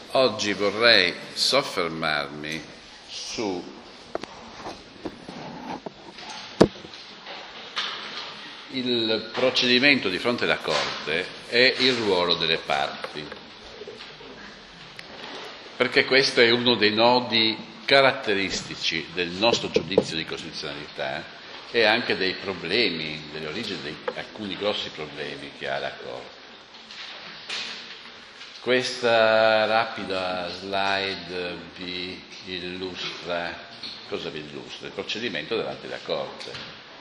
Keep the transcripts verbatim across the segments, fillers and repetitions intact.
Oggi vorrei soffermarmi su il procedimento di fronte alla Corte e il ruolo delle parti, perché questo è uno dei nodi caratteristici del nostro giudizio di costituzionalità e anche dei problemi, delle origini di alcuni grossi problemi che ha la Corte. Questa rapida slide vi illustra, cosa vi illustra? Il procedimento davanti alla Corte.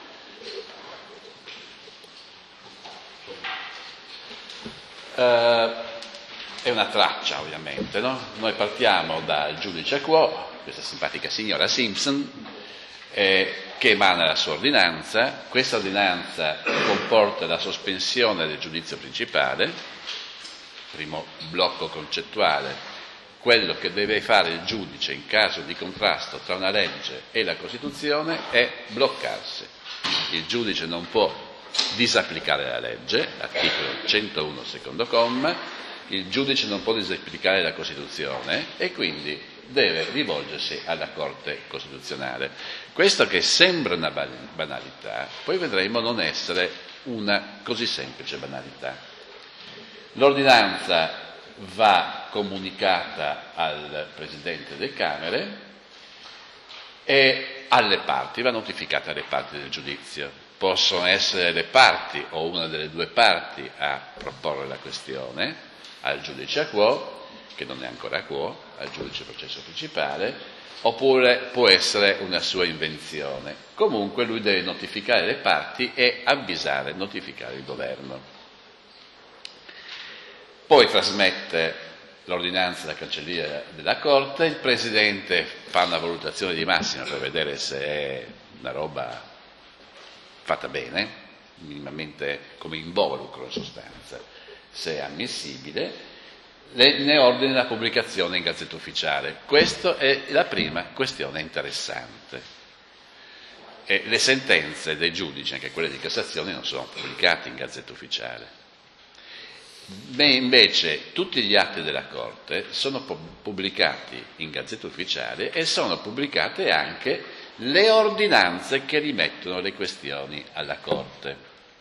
Uh, è una traccia, ovviamente, no? Noi partiamo dal giudice quo, questa simpatica signora Simpson, eh, che emana la sua ordinanza. Questa ordinanza comporta la sospensione del giudizio principale. Primo blocco concettuale: quello che deve fare il giudice in caso di contrasto tra una legge e la Costituzione è bloccarsi. Il giudice non può disapplicare la legge, articolo centouno secondo comma, il giudice non può disapplicare la Costituzione e quindi deve rivolgersi alla Corte Costituzionale. Questo, che sembra una banalità, poi vedremo non essere una così semplice banalità. L'ordinanza va comunicata al Presidente delle Camere e alle parti, va notificata alle parti del giudizio. Possono essere le parti o una delle due parti a proporre la questione al giudice a quo, che non è ancora a quo, al giudice processo principale, oppure può essere una sua invenzione. Comunque lui deve notificare le parti e avvisare, notificare il governo. Poi trasmette l'ordinanza alla cancelleria della Corte, il Presidente fa una valutazione di massima per vedere se è una roba fatta bene, minimamente come involucro in sostanza, se è ammissibile, ne ordina la pubblicazione in Gazzetta Ufficiale. Questa è la prima questione interessante. E le sentenze dei giudici, anche quelle di Cassazione, non sono pubblicate in Gazzetta Ufficiale. Beh, invece tutti gli atti della Corte sono pubblicati in Gazzetta Ufficiale e sono pubblicate anche le ordinanze che rimettono le questioni alla Corte.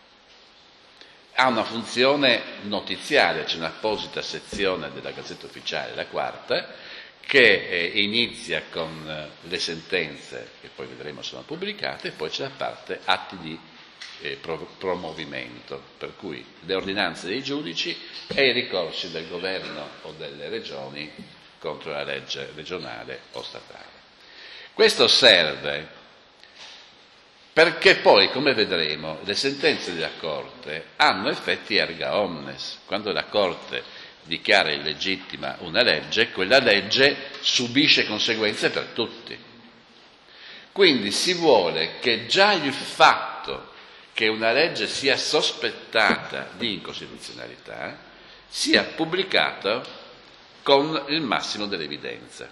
Ha una funzione notiziale, c'è un'apposita sezione della Gazzetta Ufficiale, la quarta, che eh, inizia con eh, le sentenze, che poi vedremo sono pubblicate, e poi c'è la parte atti di eh, pro- promovimento, per cui le ordinanze dei giudici e i ricorsi del governo o delle regioni contro la legge regionale o statale. Questo serve perché poi, come vedremo, le sentenze della Corte hanno effetti erga omnes. Quando la Corte dichiara illegittima una legge, quella legge subisce conseguenze per tutti. Quindi si vuole che già il fatto che una legge sia sospettata di incostituzionalità sia pubblicato con il massimo dell'evidenza.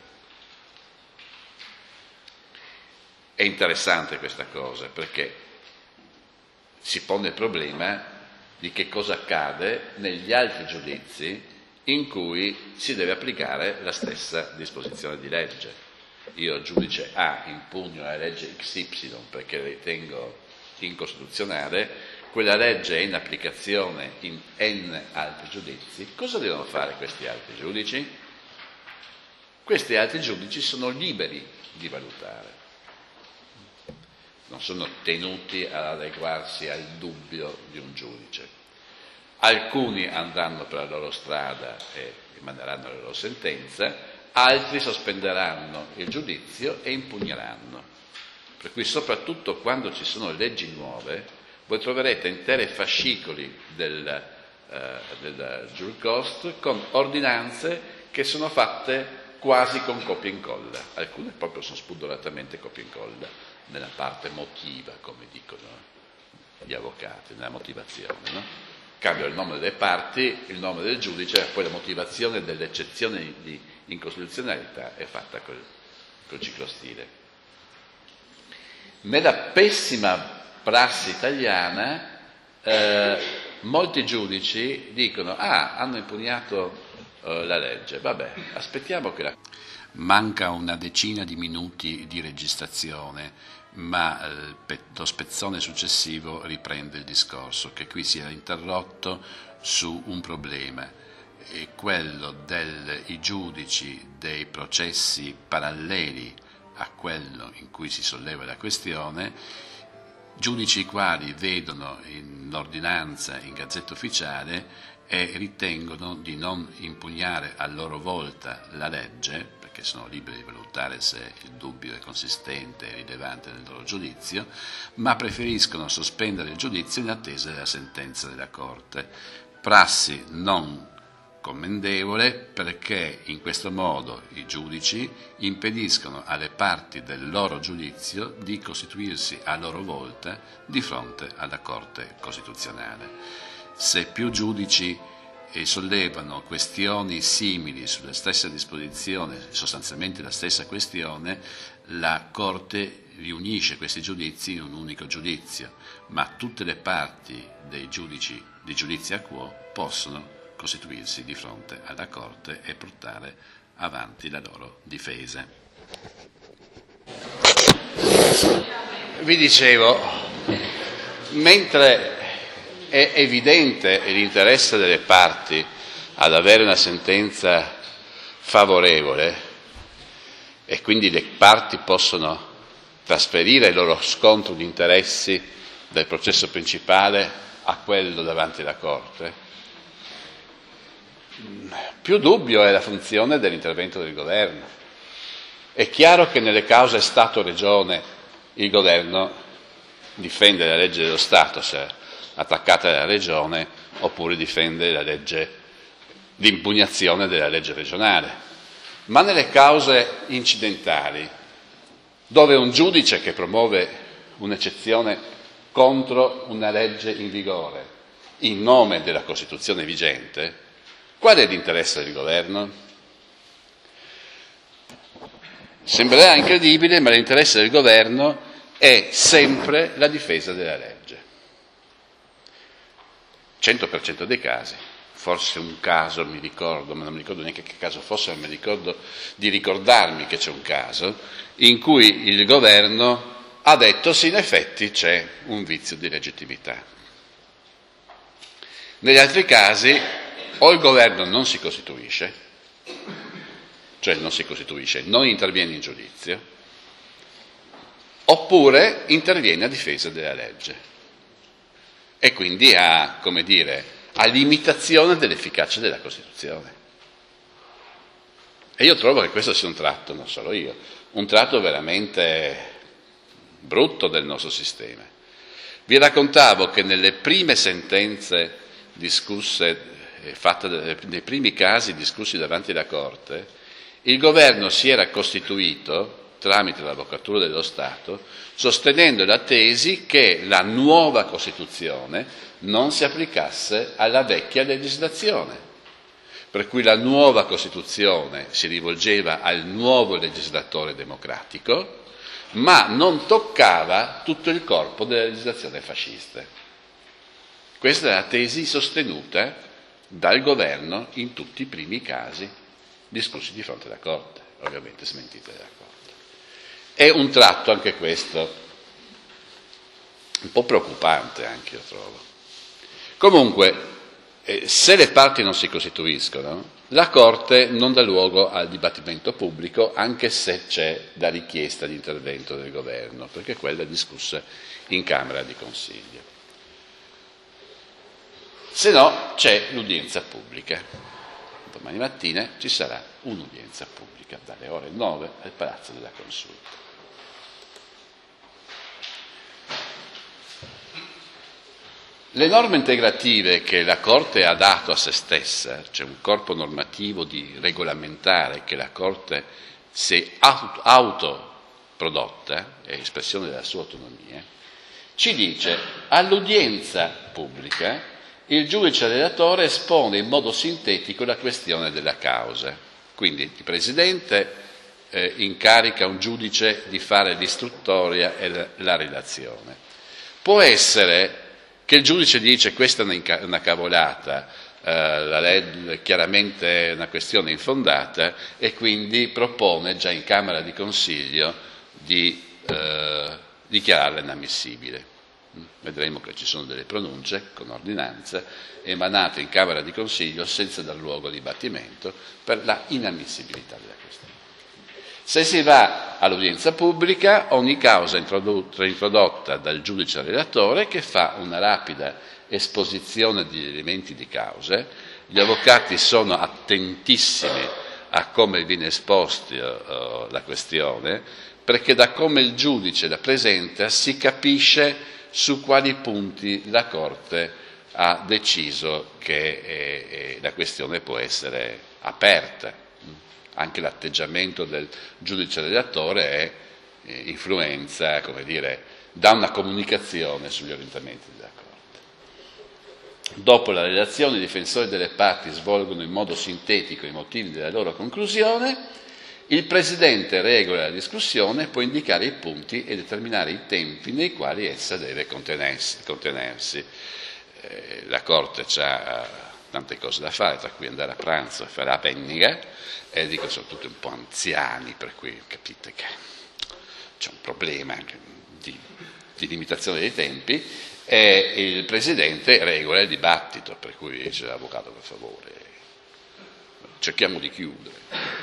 È interessante questa cosa perché si pone il problema di che cosa accade negli altri giudizi in cui si deve applicare la stessa disposizione di legge. Io, giudice A, impugno la legge X Y perché ritengo incostituzionale, quella legge è in applicazione in N altri giudizi. Cosa devono fare questi altri giudici? Questi altri giudici sono liberi di valutare. Non sono tenuti ad adeguarsi al dubbio di un giudice. Alcuni andranno per la loro strada e emaneranno la loro sentenza, altri sospenderanno il giudizio e impugneranno. Per cui soprattutto quando ci sono leggi nuove, voi troverete intere fascicoli del, eh, del Jure Cost con ordinanze che sono fatte quasi con copia e incolla, alcune proprio sono spudoratamente copia e incolla, nella parte motiva, come dicono gli avvocati, nella motivazione, no? Cambia il nome delle parti, il nome del giudice, e poi la motivazione dell'eccezione di incostituzionalità è fatta col, col ciclostile. Nella pessima prassi italiana, eh, molti giudici dicono: ah, hanno impugnato eh, la legge. Vabbè, aspettiamo che la... Manca una decina di minuti di registrazione, ma eh, lo spezzone successivo riprende il discorso, che qui si era interrotto su un problema, e quello dei giudici dei processi paralleli a quello in cui si solleva la questione, giudici i quali vedono in ordinanza in Gazzetta Ufficiale e ritengono di non impugnare a loro volta la legge, perché sono liberi di valutare se il dubbio è consistente e rilevante nel loro giudizio, ma preferiscono sospendere il giudizio in attesa della sentenza della Corte. Prassi non commendevole, perché in questo modo i giudici impediscono alle parti del loro giudizio di costituirsi a loro volta di fronte alla Corte Costituzionale. Se più giudici sollevano questioni simili sulla stessa disposizione, sostanzialmente la stessa questione, la Corte riunisce questi giudizi in un unico giudizio, ma tutte le parti dei giudici di giudizia quo possono costituirsi di fronte alla Corte e portare avanti la loro difesa. Vi dicevo, mentre è evidente l'interesse delle parti ad avere una sentenza favorevole e quindi le parti possono trasferire il loro scontro di interessi dal processo principale a quello davanti alla Corte, più dubbio è la funzione dell'intervento del governo. È chiaro che nelle cause Stato-Regione il governo difende la legge dello Stato se attaccata dalla Regione, oppure difende la legge, l'impugnazione della legge regionale. Ma nelle cause incidentali, dove un giudice che promuove un'eccezione contro una legge in vigore in nome della Costituzione vigente, qual è l'interesse del governo? Sembrerà incredibile, ma l'interesse del governo è sempre la difesa della legge. cento per cento dei casi, forse un caso mi ricordo, ma non mi ricordo neanche che caso fosse, ma mi ricordo di ricordarmi che c'è un caso in cui il governo ha detto sì, in effetti c'è un vizio di legittimità. Negli altri casi o il governo non si costituisce, cioè non si costituisce, non interviene in giudizio, oppure interviene a difesa della legge. E quindi a, come dire, a limitazione dell'efficacia della Costituzione. E io trovo che questo sia un tratto, non solo io, un tratto veramente brutto del nostro sistema. Vi raccontavo che nelle prime sentenze discusse, fatte nei primi casi discussi davanti alla Corte, il governo si era costituito tramite l'Avvocatura dello Stato, sostenendo la tesi che la nuova Costituzione non si applicasse alla vecchia legislazione, per cui la nuova Costituzione si rivolgeva al nuovo legislatore democratico, ma non toccava tutto il corpo della legislazione fascista. Questa è la tesi sostenuta dal governo in tutti i primi casi discussi di fronte alla Corte, ovviamente smentita dalla Corte. È un tratto anche questo un po' preoccupante, anche io trovo. Comunque, eh, se le parti non si costituiscono, la Corte non dà luogo al dibattimento pubblico, anche se c'è la richiesta di intervento del governo, perché quella è discussa in Camera di Consiglio. Se no c'è l'udienza pubblica. Domani mattina ci sarà un'udienza pubblica dalle ore nove al Palazzo della Consulta. Le norme integrative che la Corte ha dato a se stessa, cioè un corpo normativo di regolamentare che la Corte si è autoprodotta, è espressione della sua autonomia, ci dice: all'udienza pubblica il giudice relatore espone in modo sintetico la questione della causa. Quindi il Presidente eh, incarica un giudice di fare l'istruttoria e la, la relazione. Può essere che il giudice dice questa è una cavolata, la legge, chiaramente una questione infondata, e quindi propone già in Camera di Consiglio di eh, dichiararla inammissibile. Vedremo che ci sono delle pronunce con ordinanza emanate in Camera di Consiglio senza dar luogo a dibattimento per la inammissibilità della questione. Se si va all'udienza pubblica, ogni causa introdotta, introdotta dal giudice relatore, che fa una rapida esposizione degli elementi di cause. Gli avvocati sono attentissimi a come viene esposta uh, la questione, perché da come il giudice la presenta si capisce su quali punti la Corte ha deciso che eh, eh, la questione può essere aperta. Anche l'atteggiamento del giudice relatore è eh, influenza, come dire, dà una comunicazione sugli orientamenti della Corte. Dopo la relazione, i difensori delle parti svolgono in modo sintetico i motivi della loro conclusione. Il Presidente regola la discussione e può indicare i punti e determinare i tempi nei quali essa deve contenersi. contenersi. Eh, la Corte ha tante cose da fare, tra cui andare a pranzo e fare la penniga, e dico sono tutti un po' anziani, per cui capite che c'è un problema di, di limitazione dei tempi, e il Presidente regola il dibattito, per cui dice l'avvocato per favore, cerchiamo di chiudere.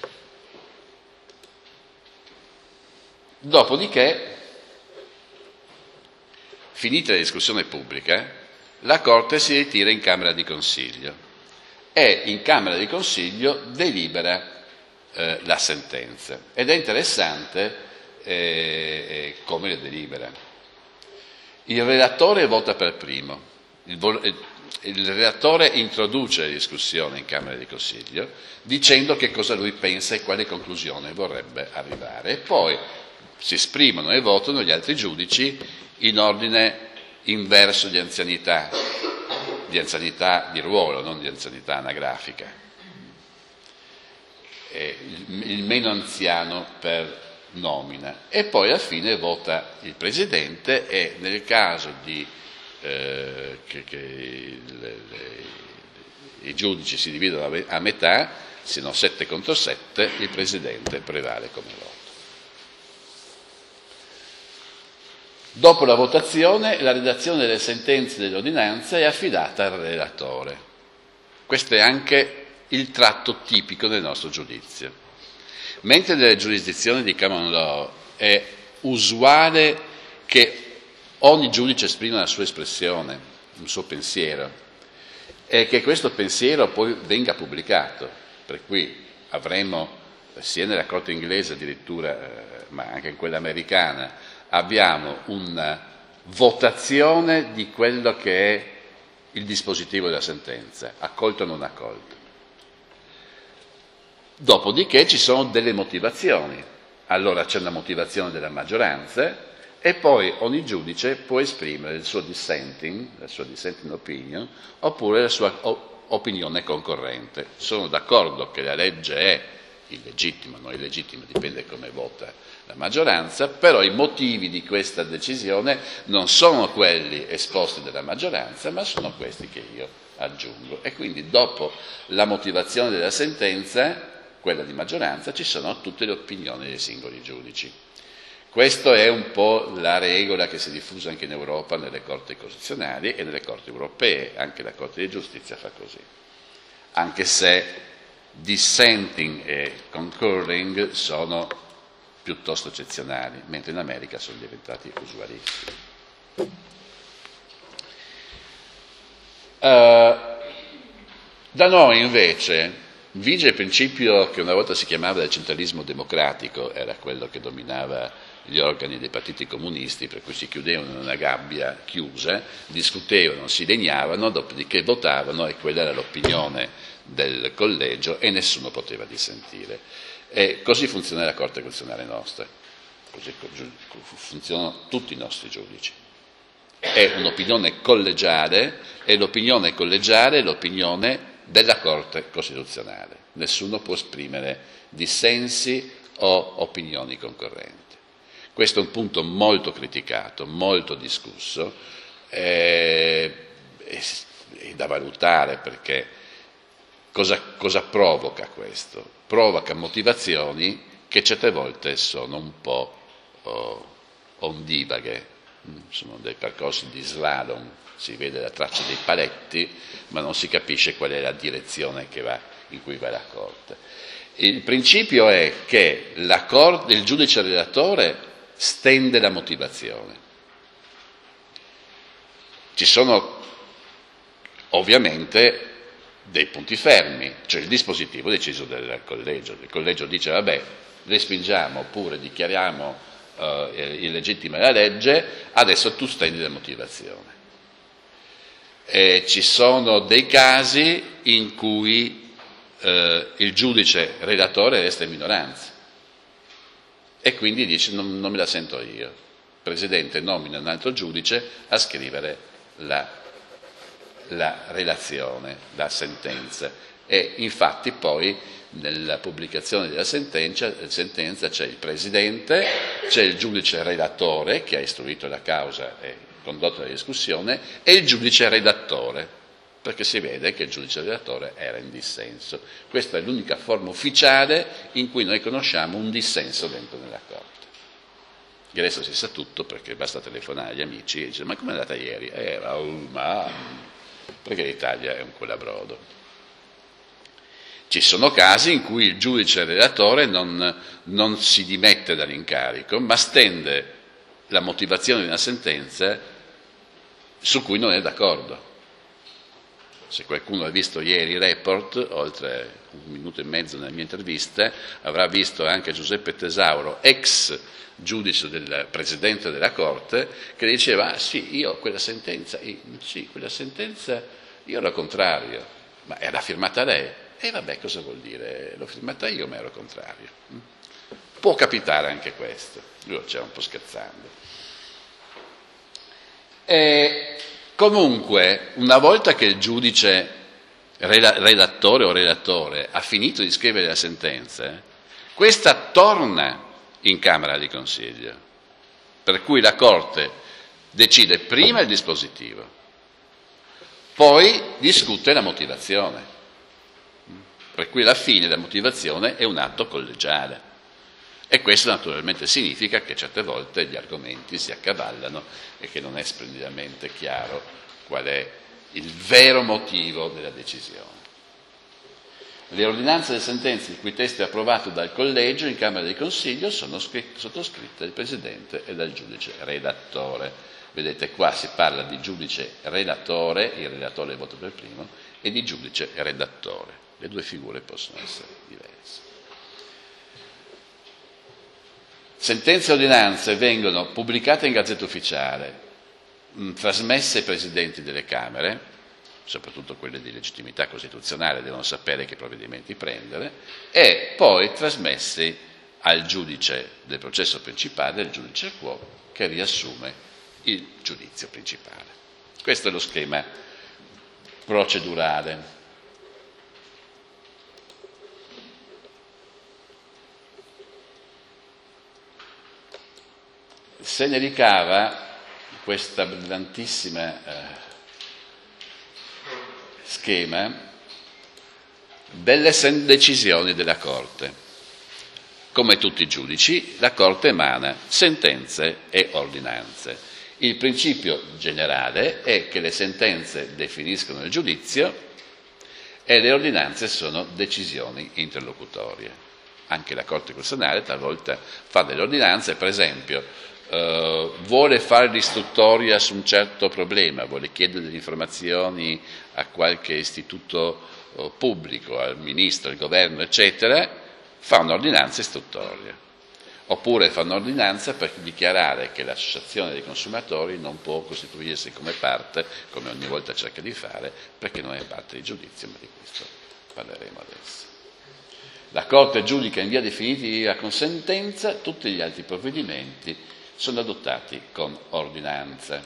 Dopodiché, finita la discussione pubblica, la Corte si ritira in Camera di Consiglio e in Camera di Consiglio delibera eh, la sentenza. Ed è interessante eh, come le delibera. Il relatore vota per primo, il, vol- il relatore introduce la discussione in Camera di Consiglio dicendo che cosa lui pensa e quale conclusione vorrebbe arrivare, e poi si esprimono e votano gli altri giudici in ordine inverso di anzianità, di anzianità di ruolo, non di anzianità anagrafica. E il, il meno anziano per nomina, e poi alla fine vota il Presidente, e nel caso di, eh, che, che le, le, i giudici si dividono a metà, siano sette contro sette, il Presidente prevale come voto. Dopo la votazione, la redazione delle sentenze e delle ordinanze è affidata al relatore. Questo è anche il tratto tipico del nostro giudizio. Mentre nelle giurisdizioni di common law è usuale che ogni giudice esprima la sua espressione, un suo pensiero, e che questo pensiero poi venga pubblicato, per cui avremo, sia nella Corte inglese addirittura, ma anche in quella americana, abbiamo una votazione di quello che è il dispositivo della sentenza, accolto o non accolto. Dopodiché ci sono delle motivazioni, allora c'è una motivazione della maggioranza, e poi ogni giudice può esprimere il suo dissenting, la sua dissenting opinion, oppure la sua opinione concorrente. Sono d'accordo che la legge è illegittima, non illegittima, dipende come vota la maggioranza, però i motivi di questa decisione non sono quelli esposti dalla maggioranza, ma sono questi che io aggiungo. E quindi dopo la motivazione della sentenza, quella di maggioranza, ci sono tutte le opinioni dei singoli giudici. Questa è un po' la regola che si è diffusa anche in Europa nelle corti costituzionali e nelle corti europee, anche la Corte di Giustizia fa così, anche se dissenting e concurring sono piuttosto eccezionali, mentre in America sono diventati usualissimi. Uh, da noi invece vige il principio che una volta si chiamava del centralismo democratico, era quello che dominava gli organi dei partiti comunisti, per cui si chiudevano in una gabbia chiusa, discutevano, si legnavano, dopodiché votavano, e quella era l'opinione del collegio e nessuno poteva dissentire. E così funziona la Corte Costituzionale nostra, così funzionano tutti i nostri giudici. È un'opinione collegiale, e l'opinione collegiale è l'opinione della Corte Costituzionale. Nessuno può esprimere dissensi o opinioni concorrenti. Questo è un punto molto criticato, molto discusso, eh, è da valutare, perché cosa, cosa provoca questo? Provoca motivazioni che certe volte sono un po' oh, ondivaghe, sono dei percorsi di slalom, si vede la traccia dei paletti, ma non si capisce qual è la direzione che va, in cui va la Corte. Il principio è che la Corte, il giudice relatore stende la motivazione. Ci sono ovviamente dei punti fermi, cioè il dispositivo deciso dal collegio. Il collegio dice vabbè, respingiamo oppure dichiariamo eh, illegittima la legge, adesso tu stendi la motivazione. E ci sono dei casi in cui eh, il giudice relatore resta in minoranza e quindi dice non, non me la sento io. Il Presidente nomina un altro giudice a scrivere la, la relazione, la sentenza, e infatti poi nella pubblicazione della sentenza, sentenza c'è il Presidente, c'è il giudice relatore che ha istruito la causa e condotto la discussione e il giudice redattore, perché si vede che il giudice redattore era in dissenso. Questa è l'unica forma ufficiale in cui noi conosciamo un dissenso dentro nella Corte. Che adesso si sa tutto perché basta telefonare agli amici e dire ma come è andata ieri? Eh, oh, ma... perché l'Italia è un colabrodo. Ci sono casi in cui il giudice relatore non, non si dimette dall'incarico, ma stende la motivazione di una sentenza su cui non è d'accordo. Se qualcuno ha visto ieri il report, oltre un minuto e mezzo nella mia intervista, avrà visto anche Giuseppe Tesauro, ex giudice del Presidente della Corte, che diceva ah, sì, io quella sentenza, sì, quella sentenza io ero contrario, ma era firmata lei. E vabbè, cosa vuol dire? L'ho firmata io, ma ero contrario. Può capitare anche questo. Io c'ero un po' scherzando. E comunque, una volta che il giudice redattore o relatore ha finito di scrivere la sentenza, questa torna in Camera di Consiglio, per cui la Corte decide prima il dispositivo, poi discute la motivazione. Per cui alla fine la motivazione è un atto collegiale e questo naturalmente significa che certe volte gli argomenti si accavallano e che non è splendidamente chiaro qual è il vero motivo della decisione. Le ordinanze e le sentenze il cui testo è approvato dal collegio in Camera di Consiglio sono sottoscritte dal Presidente e dal giudice redattore. Vedete qua si parla di giudice relatore, il relatore vota per primo, e di giudice redattore. Le due figure possono essere diverse. Sentenze e ordinanze vengono pubblicate in Gazzetta Ufficiale, mh, trasmesse ai presidenti delle Camere, soprattutto quelle di legittimità costituzionale devono sapere che provvedimenti prendere, e poi trasmessi al giudice del processo principale, il giudice quo, che riassume il giudizio principale. Questo è lo schema procedurale. Se ne ricava questa brillantissima eh, schema delle decisioni della Corte. Come tutti i giudici, la Corte emana sentenze e ordinanze. Il principio generale è che le sentenze definiscono il giudizio e le ordinanze sono decisioni interlocutorie. Anche la Corte Costituzionale talvolta fa delle ordinanze, per esempio, Uh, vuole fare l'istruttoria su un certo problema, vuole chiedere delle informazioni a qualche istituto uh, pubblico, al ministro, al governo, eccetera, fa un'ordinanza istruttoria. Oppure fa un'ordinanza per dichiarare che l'associazione dei consumatori non può costituirsi come parte, come ogni volta cerca di fare, perché non è parte di giudizio, ma di questo parleremo adesso. La Corte giudica in via definitiva con sentenza, tutti gli altri provvedimenti sono adottati con ordinanze.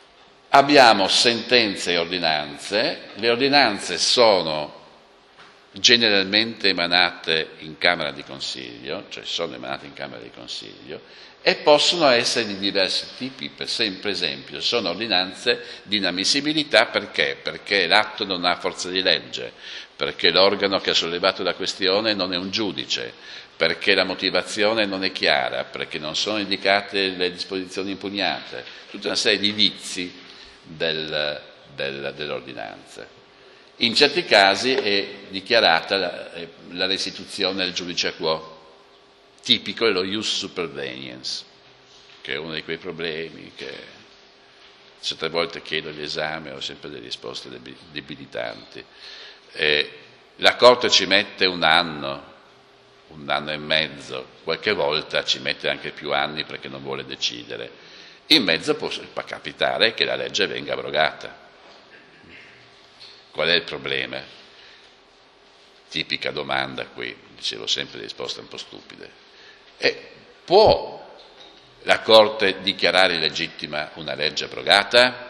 Abbiamo sentenze e ordinanze. Le ordinanze sono generalmente emanate in Camera di Consiglio, cioè sono emanate in Camera di Consiglio, e possono essere di diversi tipi. Per esempio, sono ordinanze di inammissibilità perché? Perché l'atto non ha forza di legge, perché l'organo che ha sollevato la questione non è un giudice, perché la motivazione non è chiara, perché non sono indicate le disposizioni impugnate, tutta una serie di vizi del, del, dell'ordinanza. In certi casi è dichiarata la, la restituzione del giudice a quo. Tipico è lo ius superveniens, che è uno di quei problemi che certe volte chiedo l'esame e ho sempre delle risposte debilitanti. Eh, la Corte ci mette un anno, un anno e mezzo, qualche volta ci mette anche più anni perché non vuole decidere. In mezzo può, può capitare che la legge venga abrogata. Qual è il problema? Tipica domanda qui, dicevo sempre risposte un po' stupide. E può la Corte dichiarare illegittima una legge abrogata?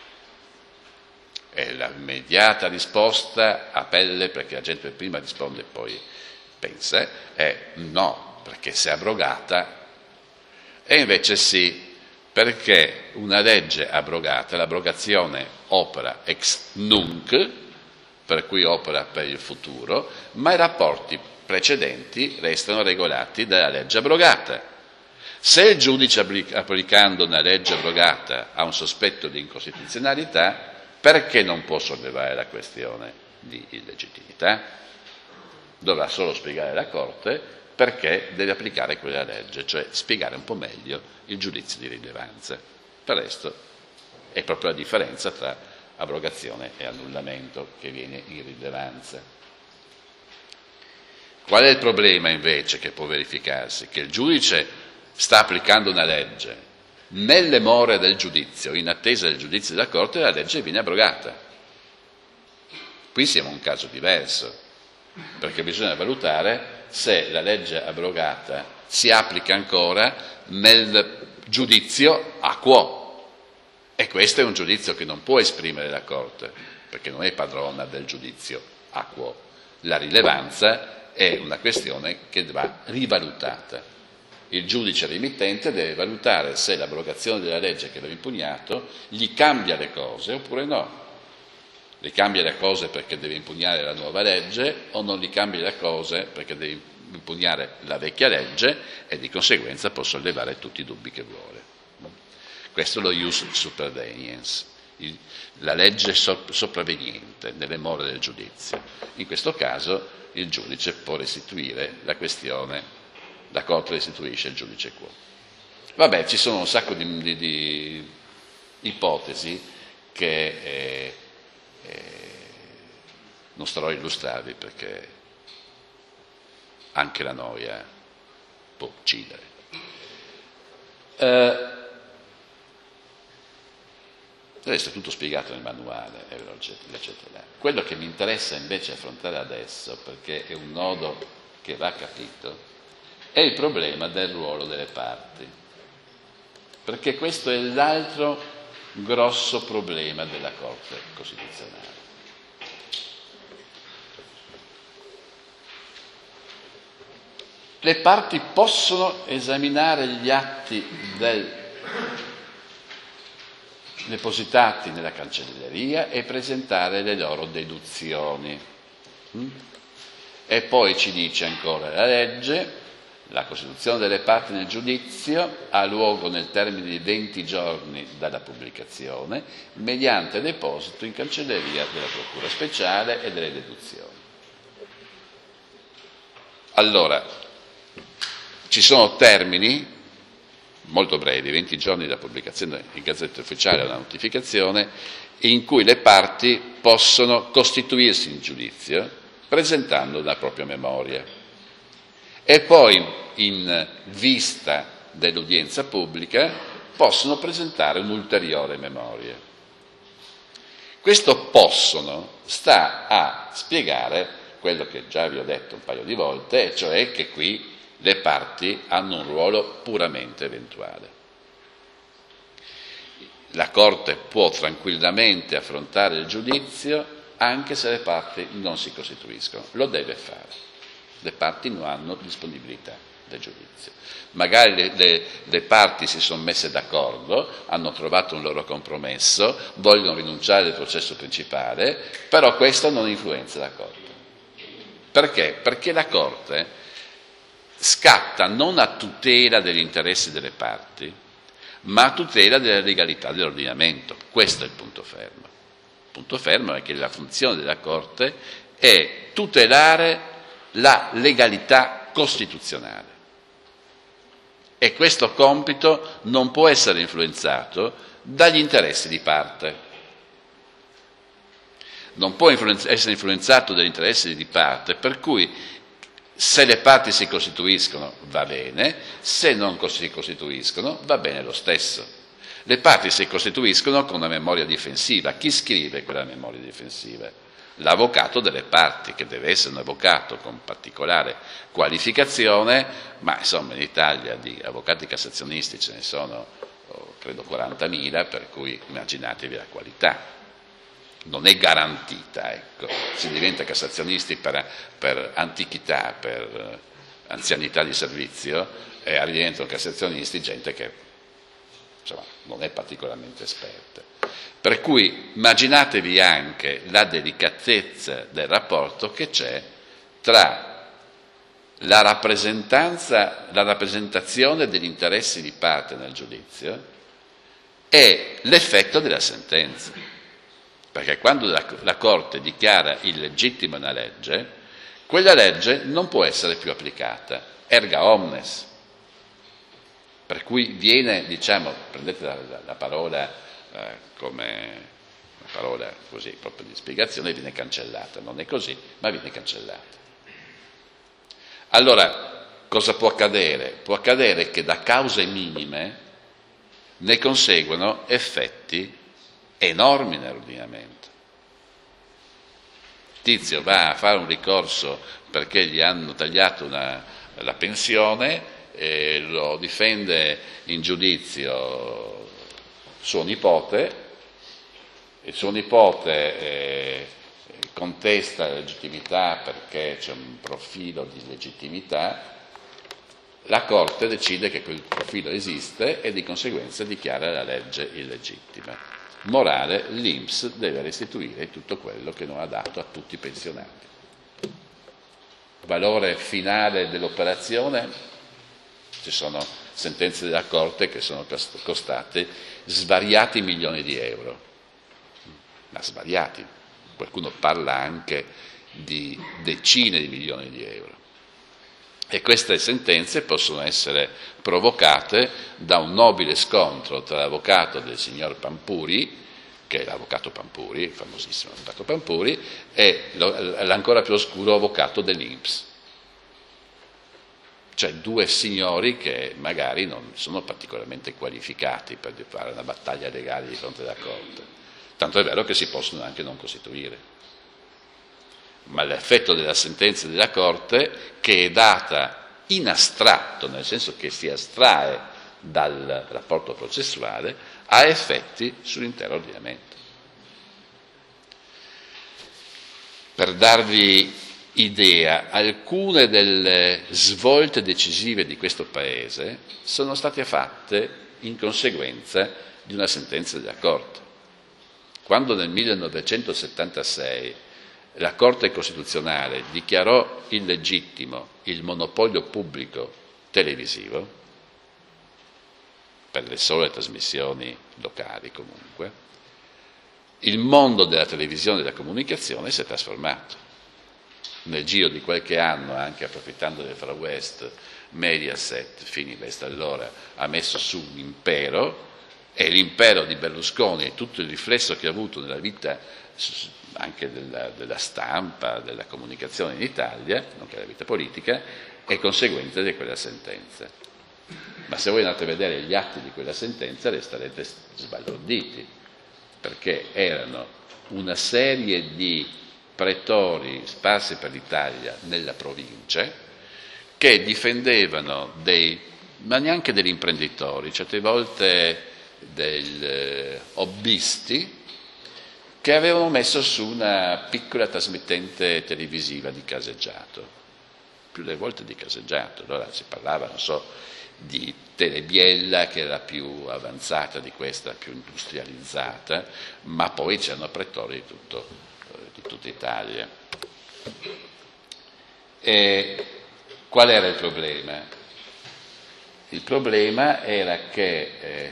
E l'immediata risposta a pelle, perché la gente prima risponde e poi pensa, è no, perché se è abrogata. E invece sì, perché una legge abrogata, l'abrogazione opera ex nunc, per cui opera per il futuro, ma i rapporti precedenti restano regolati dalla legge abrogata. Se il giudice, applicando una legge abrogata, ha un sospetto di incostituzionalità, perché non può sollevare la questione di illegittimità? Dovrà solo spiegare alla Corte perché deve applicare quella legge, cioè spiegare un po' meglio il giudizio di rilevanza. Per il resto è proprio la differenza tra abrogazione e annullamento che viene in rilevanza. Qual è il problema invece che può verificarsi? Che il giudice sta applicando una legge, nelle more del giudizio, in attesa del giudizio della Corte, la legge viene abrogata. Qui siamo in un caso diverso, perché bisogna valutare se la legge abrogata si applica ancora nel giudizio a quo. E questo è un giudizio che non può esprimere la Corte, perché non è padrona del giudizio a quo. La rilevanza è una questione che va rivalutata. Il giudice remittente deve valutare se l'abrogazione della legge che aveva impugnato gli cambia le cose oppure no. Gli cambia le cose perché deve impugnare la nuova legge o non gli cambia le cose perché deve impugnare la vecchia legge e di conseguenza può sollevare tutti i dubbi che vuole. Questo è lo ius superveniens, il, la legge so, sopravveniente nelle more del giudizio. In questo caso il giudice può restituire la questione, la Corte restituisce il giudice quo. Vabbè, ci sono un sacco di, di, di ipotesi che eh, eh, non starò a illustrarvi perché anche la noia può uccidere. Eh, Adesso è tutto spiegato nel manuale, eccetera, eccetera. Quello che mi interessa invece affrontare adesso, perché è un nodo che va capito, è il problema del ruolo delle parti, perché questo è l'altro grosso problema della Corte Costituzionale. Le parti possono esaminare gli atti del depositati nella cancelleria e presentare le loro deduzioni. E poi ci dice ancora la legge: la costituzione delle parti nel giudizio ha luogo nel termine di venti giorni dalla pubblicazione mediante deposito in cancelleria della Procura Speciale e delle deduzioni. Allora, ci sono termini molto brevi, venti giorni da pubblicazione in Gazzetta Ufficiale una notificazione, in cui le parti possono costituirsi in giudizio presentando la propria memoria e poi, in vista dell'udienza pubblica, possono presentare un'ulteriore memoria. Questo possono sta a spiegare quello che già vi ho detto un paio di volte, e cioè che qui le parti hanno un ruolo puramente eventuale. La Corte può tranquillamente affrontare il giudizio anche se le parti non si costituiscono. Lo deve fare. Le parti non hanno disponibilità del giudizio. Magari le, le, le parti si sono messe d'accordo, hanno trovato un loro compromesso, vogliono rinunciare al processo principale, però questo non influenza la Corte. Perché? Perché la Corte scatta non a tutela degli interessi delle parti, ma a tutela della legalità dell'ordinamento. Questo è il punto fermo. Il punto fermo è che la funzione della Corte è tutelare la legalità costituzionale. E questo compito non può essere influenzato dagli interessi di parte. Non può influenz- essere influenzato dagli interessi di parte, per cui se le parti si costituiscono va bene, se non si costituiscono va bene lo stesso. Le parti si costituiscono con una memoria difensiva. Chi scrive quella memoria difensiva? L'avvocato delle parti, che deve essere un avvocato con particolare qualificazione, ma insomma in Italia di avvocati cassazionisti ce ne sono, oh, credo quarantamila, per cui immaginatevi la qualità. Non è garantita, ecco. Si diventa cassazionisti per, per antichità, per anzianità di servizio, e diventano cassazionisti gente che insomma non è particolarmente esperta. Per cui immaginatevi anche la delicatezza del rapporto che c'è tra la rappresentanza, la rappresentazione degli interessi di parte nel giudizio e l'effetto della sentenza. Perché quando la, la Corte dichiara illegittima una legge, quella legge non può essere più applicata, erga omnes. Per cui viene, diciamo, prendete la, la, la parola eh, come una parola così, proprio di spiegazione, viene cancellata. Non è così, ma viene cancellata. Allora, cosa può accadere? Può accadere che da cause minime ne conseguono effetti enormi nell'ordinamento. Tizio va a fare un ricorso perché gli hanno tagliato una, la pensione, e lo difende in giudizio suo nipote, il suo nipote eh, contesta la legittimità perché c'è un profilo di legittimità, la Corte decide che quel profilo esiste e di conseguenza dichiara la legge illegittima. Morale, l'I N P S deve restituire tutto quello che non ha dato a tutti i pensionati. Valore finale dell'operazione? Ci sono sentenze della Corte che sono costate svariati milioni di euro, ma svariati, qualcuno parla anche di decine di milioni di euro. E queste sentenze possono essere provocate da un nobile scontro tra l'avvocato del signor Pampuri, che è l'avvocato Pampuri, il famosissimo avvocato Pampuri, e l'ancora più oscuro avvocato dell'I N P S. Cioè due signori che magari non sono particolarmente qualificati per fare una battaglia legale di fronte alla Corte. Tanto è vero che si possono anche non costituire. Ma l'effetto della sentenza della Corte, che è data in astratto, nel senso che si astrae dal rapporto processuale, ha effetti sull'intero ordinamento. Per darvi idea, alcune delle svolte decisive di questo Paese sono state fatte in conseguenza di una sentenza della Corte. Quando nel millenovecentosettantasei la Corte Costituzionale dichiarò illegittimo il monopolio pubblico televisivo, per le sole trasmissioni locali comunque, il mondo della televisione e della comunicazione si è trasformato. Nel giro di qualche anno, anche approfittando del Far West, Mediaset, Fininvest allora, ha messo su un impero, e l'impero di Berlusconi e tutto il riflesso che ha avuto nella vita anche della, della stampa, della comunicazione in Italia, nonché della vita politica, è conseguente di quella sentenza. Ma se voi andate a vedere gli atti di quella sentenza resterete sbalorditi, perché erano una serie di pretori sparsi per l'Italia nella provincia che difendevano dei, ma neanche degli imprenditori, certe volte degli hobbisti che avevano messo su una piccola trasmittente televisiva di caseggiato, più delle volte di caseggiato. Allora si parlava, non so, di Telebiella, che era più avanzata di questa, più industrializzata, ma poi c'erano pretori di, tutto, di tutta Italia. E qual era il problema? Il problema era che eh,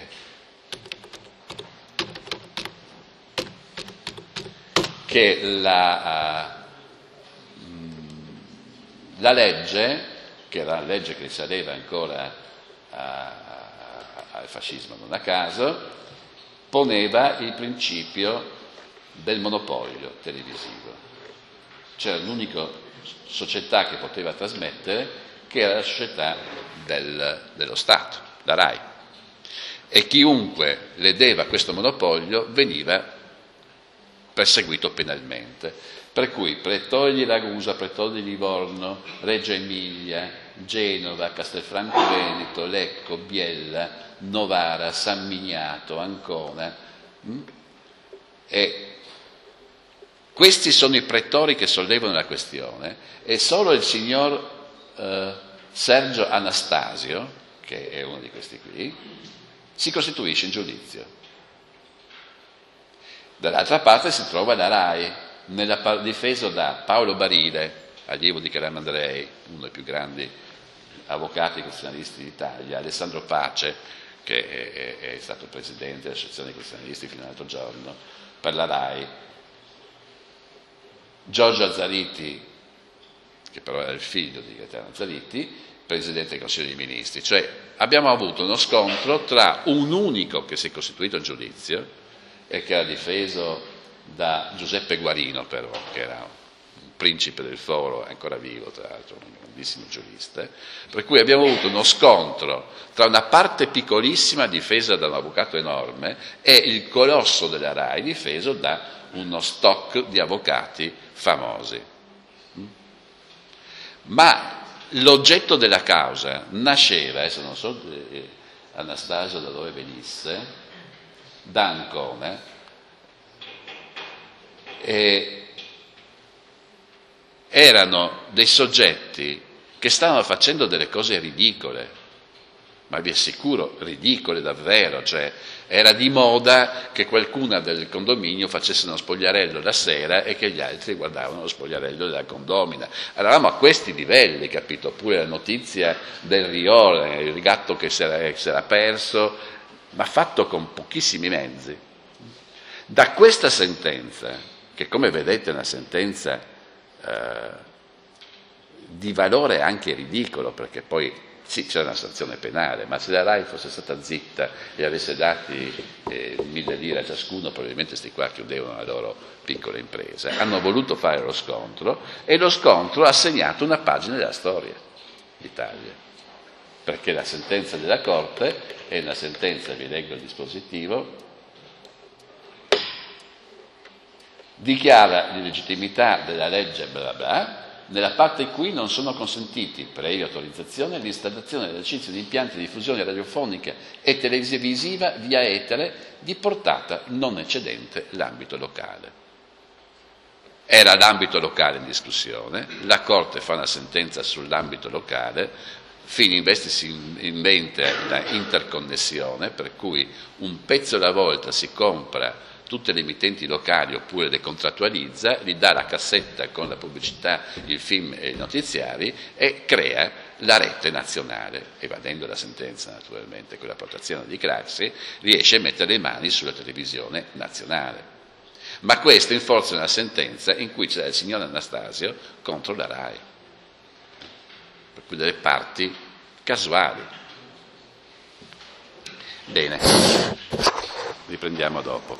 che la, uh, la legge, che era la legge che risaleva ancora a, a, al fascismo non a caso, poneva il principio del monopolio televisivo. C'era l'unica società che poteva trasmettere, che era la società del, dello Stato, la RAI. E chiunque ledeva questo monopolio veniva perseguito penalmente, per cui Pretore di Ragusa, Pretore di Livorno, Reggio Emilia, Genova, Castelfranco Veneto, Lecco, Biella, Novara, San Miniato, Ancona, mh? e questi sono i pretori che sollevano la questione, e solo il signor eh, Sergio Anastasio, che è uno di questi qui, si costituisce in giudizio. Dall'altra parte si trova la RAI, nella, difeso da Paolo Barile, allievo di Calamandrei, uno dei più grandi avvocati costituzionalisti d'Italia, Alessandro Pace, che è, è, è stato presidente dell'Associazione dei costituzionalisti fino all'altro giorno, per la RAI, Giorgio Azzariti, che però era il figlio di Gaetano Azzariti, presidente del Consiglio dei Ministri. Cioè abbiamo avuto uno scontro tra un unico che si è costituito in giudizio e che era difeso da Giuseppe Guarino, però, che era un principe del foro, ancora vivo tra l'altro, un grandissimo giurista, per cui abbiamo avuto uno scontro tra una parte piccolissima difesa da un avvocato enorme e il colosso della RAI difeso da uno stock di avvocati famosi. Ma l'oggetto della causa nasceva, adesso non so Anastasio da dove venisse, da Ancona, e erano dei soggetti che stavano facendo delle cose ridicole, ma vi assicuro ridicole davvero, cioè era di moda che qualcuna del condominio facesse uno spogliarello la sera e che gli altri guardavano lo spogliarello della condomina. Eravamo a questi livelli, capito? Oppure la notizia del Rione, il gatto che si era, si era perso, ma fatto con pochissimi mezzi. Da questa sentenza, che come vedete è una sentenza eh, di valore anche ridicolo, perché poi sì, c'è una sanzione penale, ma se la RAI fosse stata zitta e avesse dati eh, mille lire a ciascuno, probabilmente questi qua chiudevano la loro piccola impresa. Hanno voluto fare lo scontro e lo scontro ha segnato una pagina della storia d'Italia, perché la sentenza della Corte è una sentenza, vi leggo il dispositivo, dichiara l'illegittimità della legge bla bla. Nella parte qui non sono consentiti, previa autorizzazione, l'installazione dell'esercizio di impianti di diffusione radiofonica e televisiva via etere di portata non eccedente l'ambito locale. Era l'ambito locale in discussione, la Corte fa una sentenza sull'ambito locale, Fininvest si inventa la interconnessione, per cui un pezzo alla volta si compra tutte le emittenti locali oppure le contrattualizza, gli dà la cassetta con la pubblicità, il film e i notiziari e crea la rete nazionale. Evadendo la sentenza naturalmente con la protezione di Craxi, riesce a mettere le mani sulla televisione nazionale. Ma questo in forza di una sentenza in cui c'era il signor Anastasio contro la RAI, per cui delle parti casuali. Bene, riprendiamo dopo.